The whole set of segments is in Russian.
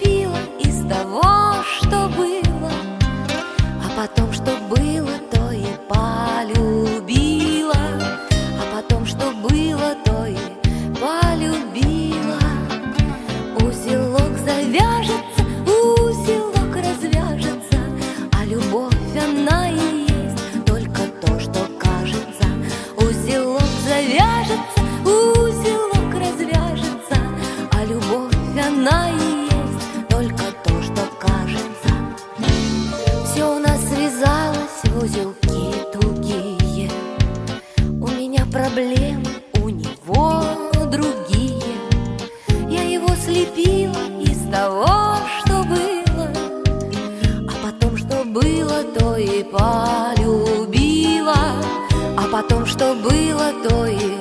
слепила из того, что было, а потом, что было, то и полюбила, а потом, что было, то и полюбила. Узелок завяжется, узелок развяжется, а любовь она и есть только то, что кажется. Узелок завяжется, узелок развяжется, а любовь она и есть только то, что кажется. Все у нас связалось в узелки тугие, у меня проблемы, у него другие. Я его слепила из того, что было, а потом, что было, то и полюбила, а потом, что было, то и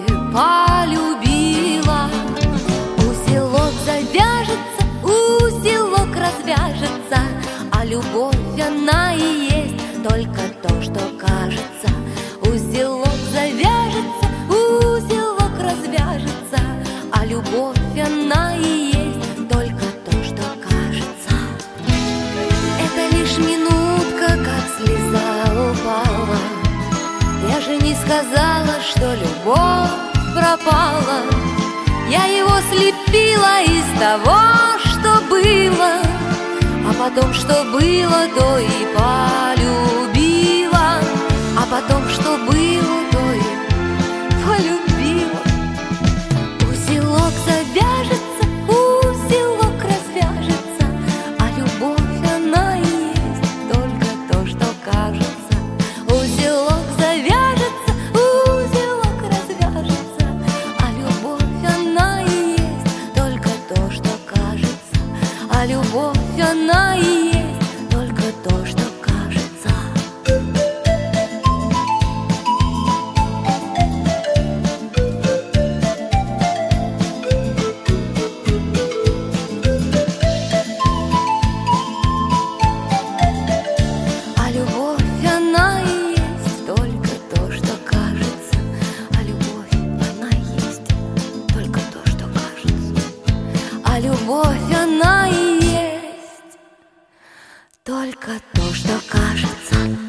полюбила. Узелок завяжется, узелок развяжется, а любовь она и есть только то, что кажется. Узелок завяжется, узелок развяжется, а любовь она и есть только то, что кажется. Это лишь минутка, как слеза упала. Я же не сказала, что любовь пропала. Я его слепила из того, что было, а потом, что было, то и полюбила, а потом, что было, то и полюбила. Узелок завяжется, узелок развяжется, а любовь она и есть только то, что кажется. Узелок завяжется, узелок развяжется, а любовь она и есть только то, что кажется. А любовь она и есть только то, что кажется. А любовь она и есть только то, что кажется. А любовь она и есть только то, что кажется. А любовь она и есть только то, что кажется.